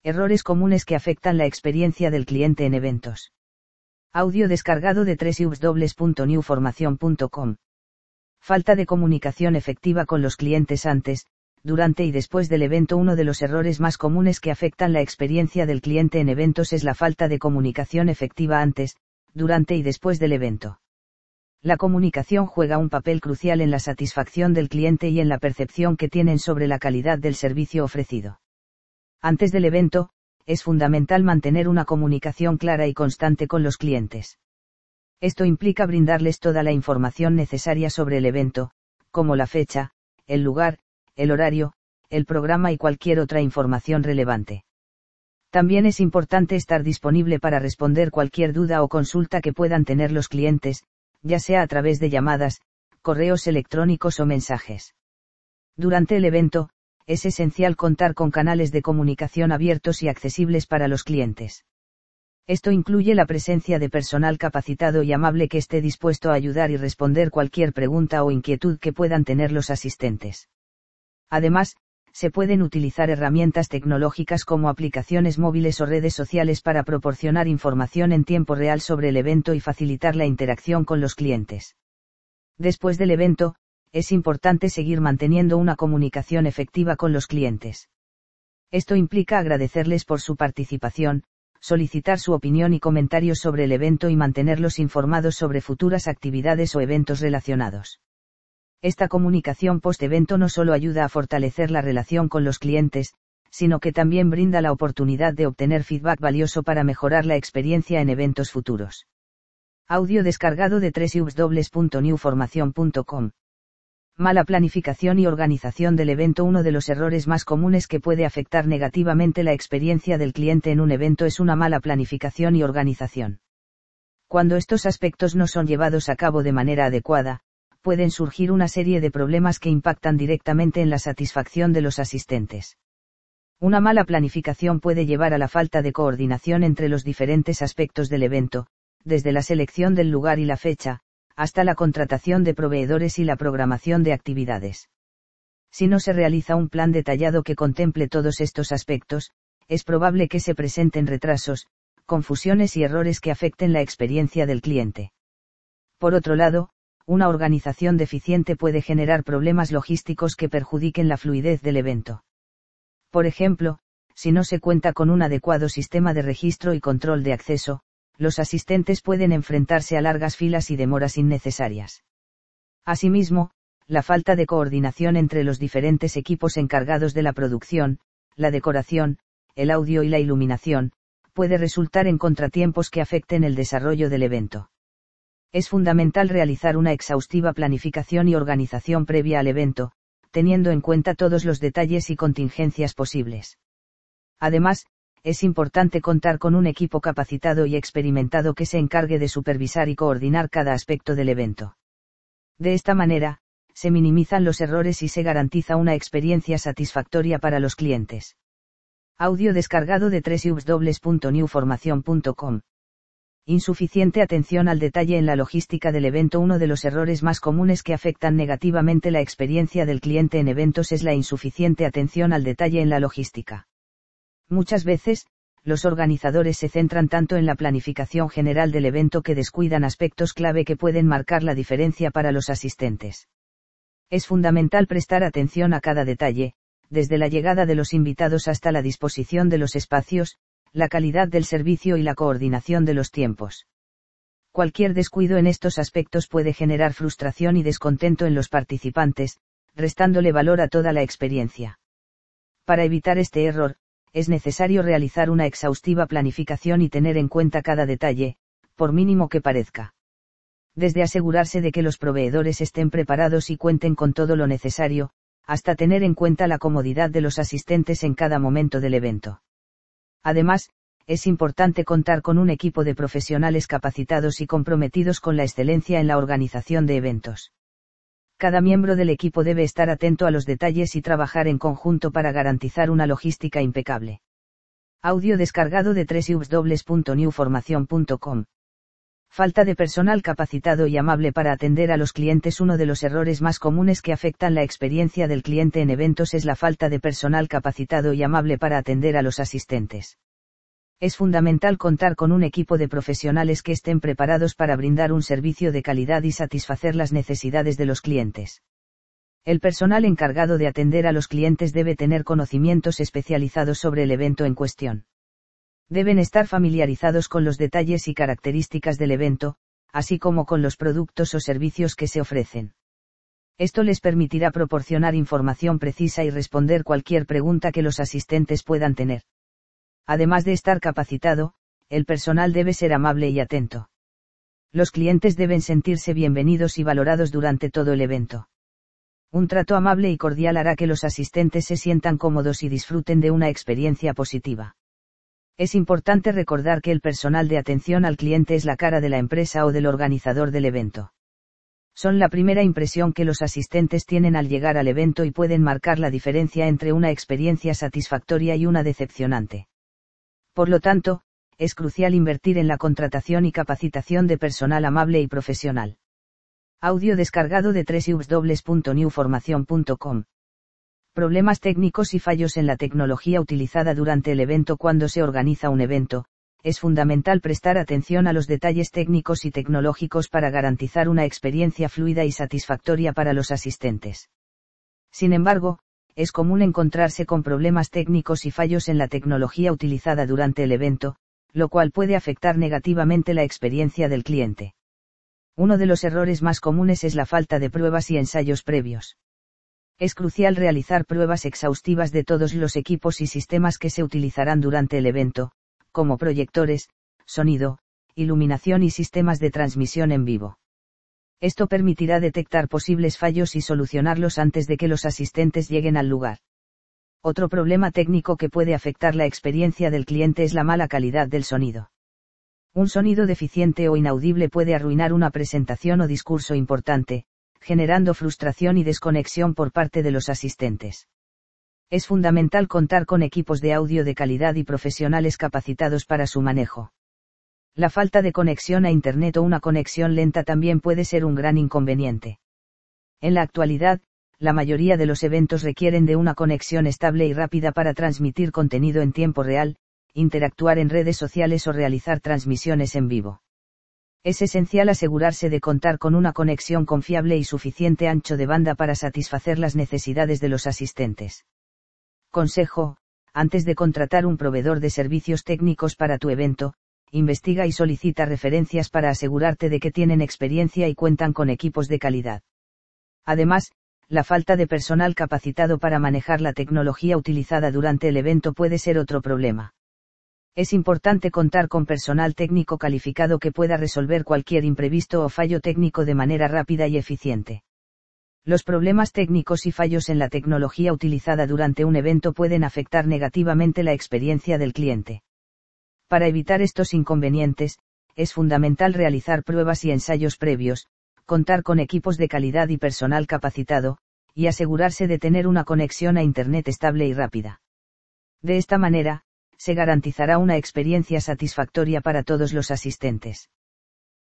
Errores comunes que afectan la experiencia del cliente en eventos. Audio descargado de www.newformacion.com. Falta de comunicación efectiva con los clientes antes, durante y después del evento. Uno de los errores más comunes que afectan la experiencia del cliente en eventos es la falta de comunicación efectiva antes, durante y después del evento. La comunicación juega un papel crucial en la satisfacción del cliente y en la percepción que tienen sobre la calidad del servicio ofrecido. Antes del evento, es fundamental mantener una comunicación clara y constante con los clientes. Esto implica brindarles toda la información necesaria sobre el evento, como la fecha, el lugar, el horario, el programa y cualquier otra información relevante. También es importante estar disponible para responder cualquier duda o consulta que puedan tener los clientes, ya sea a través de llamadas, correos electrónicos o mensajes. Durante el evento, es esencial contar con canales de comunicación abiertos y accesibles para los clientes. Esto incluye la presencia de personal capacitado y amable que esté dispuesto a ayudar y responder cualquier pregunta o inquietud que puedan tener los asistentes. Además, se pueden utilizar herramientas tecnológicas como aplicaciones móviles o redes sociales para proporcionar información en tiempo real sobre el evento y facilitar la interacción con los clientes. Después del evento, es importante seguir manteniendo una comunicación efectiva con los clientes. Esto implica agradecerles por su participación, solicitar su opinión y comentarios sobre el evento y mantenerlos informados sobre futuras actividades o eventos relacionados. Esta comunicación post-evento no solo ayuda a fortalecer la relación con los clientes, sino que también brinda la oportunidad de obtener feedback valioso para mejorar la experiencia en eventos futuros. Audio descargado de www.newformacion.com. Mala planificación y organización del evento. Uno de los errores más comunes que puede afectar negativamente la experiencia del cliente en un evento es una mala planificación y organización. Cuando estos aspectos no son llevados a cabo de manera adecuada, pueden surgir una serie de problemas que impactan directamente en la satisfacción de los asistentes. Una mala planificación puede llevar a la falta de coordinación entre los diferentes aspectos del evento, desde la selección del lugar y la fecha, hasta la contratación de proveedores y la programación de actividades. Si no se realiza un plan detallado que contemple todos estos aspectos, es probable que se presenten retrasos, confusiones y errores que afecten la experiencia del cliente. Por otro lado, una organización deficiente puede generar problemas logísticos que perjudiquen la fluidez del evento. Por ejemplo, si no se cuenta con un adecuado sistema de registro y control de acceso, los asistentes pueden enfrentarse a largas filas y demoras innecesarias. Asimismo, la falta de coordinación entre los diferentes equipos encargados de la producción, la decoración, el audio y la iluminación, puede resultar en contratiempos que afecten el desarrollo del evento. Es fundamental realizar una exhaustiva planificación y organización previa al evento, teniendo en cuenta todos los detalles y contingencias posibles. Además, es importante contar con un equipo capacitado y experimentado que se encargue de supervisar y coordinar cada aspecto del evento. De esta manera, se minimizan los errores y se garantiza una experiencia satisfactoria para los clientes. Audio descargado de www.newformacion.com. Insuficiente atención al detalle en la logística del evento. Uno de los errores más comunes que afectan negativamente la experiencia del cliente en eventos es la insuficiente atención al detalle en la logística. Muchas veces, los organizadores se centran tanto en la planificación general del evento que descuidan aspectos clave que pueden marcar la diferencia para los asistentes. Es fundamental prestar atención a cada detalle, desde la llegada de los invitados hasta la disposición de los espacios, la calidad del servicio y la coordinación de los tiempos. Cualquier descuido en estos aspectos puede generar frustración y descontento en los participantes, restándole valor a toda la experiencia. Para evitar este error, es necesario realizar una exhaustiva planificación y tener en cuenta cada detalle, por mínimo que parezca. Desde asegurarse de que los proveedores estén preparados y cuenten con todo lo necesario, hasta tener en cuenta la comodidad de los asistentes en cada momento del evento. Además, es importante contar con un equipo de profesionales capacitados y comprometidos con la excelencia en la organización de eventos. Cada miembro del equipo debe estar atento a los detalles y trabajar en conjunto para garantizar una logística impecable. Audio descargado de www.newformacion.com. Falta de personal capacitado y amable para atender a los clientes. Uno de los errores más comunes que afectan la experiencia del cliente en eventos es la falta de personal capacitado y amable para atender a los asistentes. Es fundamental contar con un equipo de profesionales que estén preparados para brindar un servicio de calidad y satisfacer las necesidades de los clientes. El personal encargado de atender a los clientes debe tener conocimientos especializados sobre el evento en cuestión. Deben estar familiarizados con los detalles y características del evento, así como con los productos o servicios que se ofrecen. Esto les permitirá proporcionar información precisa y responder cualquier pregunta que los asistentes puedan tener. Además de estar capacitado, el personal debe ser amable y atento. Los clientes deben sentirse bienvenidos y valorados durante todo el evento. Un trato amable y cordial hará que los asistentes se sientan cómodos y disfruten de una experiencia positiva. Es importante recordar que el personal de atención al cliente es la cara de la empresa o del organizador del evento. Son la primera impresión que los asistentes tienen al llegar al evento y pueden marcar la diferencia entre una experiencia satisfactoria y una decepcionante. Por lo tanto, es crucial invertir en la contratación y capacitación de personal amable y profesional. Audio descargado de www.newformacion.com. Problemas técnicos y fallos en la tecnología utilizada durante el evento. Cuando se organiza un evento, es fundamental prestar atención a los detalles técnicos y tecnológicos para garantizar una experiencia fluida y satisfactoria para los asistentes. Sin embargo, es común encontrarse con problemas técnicos y fallos en la tecnología utilizada durante el evento, lo cual puede afectar negativamente la experiencia del cliente. Uno de los errores más comunes es la falta de pruebas y ensayos previos. Es crucial realizar pruebas exhaustivas de todos los equipos y sistemas que se utilizarán durante el evento, como proyectores, sonido, iluminación y sistemas de transmisión en vivo. Esto permitirá detectar posibles fallos y solucionarlos antes de que los asistentes lleguen al lugar. Otro problema técnico que puede afectar la experiencia del cliente es la mala calidad del sonido. Un sonido deficiente o inaudible puede arruinar una presentación o discurso importante, generando frustración y desconexión por parte de los asistentes. Es fundamental contar con equipos de audio de calidad y profesionales capacitados para su manejo. La falta de conexión a Internet o una conexión lenta también puede ser un gran inconveniente. En la actualidad, la mayoría de los eventos requieren de una conexión estable y rápida para transmitir contenido en tiempo real, interactuar en redes sociales o realizar transmisiones en vivo. Es esencial asegurarse de contar con una conexión confiable y suficiente ancho de banda para satisfacer las necesidades de los asistentes. Consejo: antes de contratar un proveedor de servicios técnicos para tu evento, investiga y solicita referencias para asegurarte de que tienen experiencia y cuentan con equipos de calidad. Además, la falta de personal capacitado para manejar la tecnología utilizada durante el evento puede ser otro problema. Es importante contar con personal técnico calificado que pueda resolver cualquier imprevisto o fallo técnico de manera rápida y eficiente. Los problemas técnicos y fallos en la tecnología utilizada durante un evento pueden afectar negativamente la experiencia del cliente. Para evitar estos inconvenientes, es fundamental realizar pruebas y ensayos previos, contar con equipos de calidad y personal capacitado, y asegurarse de tener una conexión a Internet estable y rápida. De esta manera, se garantizará una experiencia satisfactoria para todos los asistentes.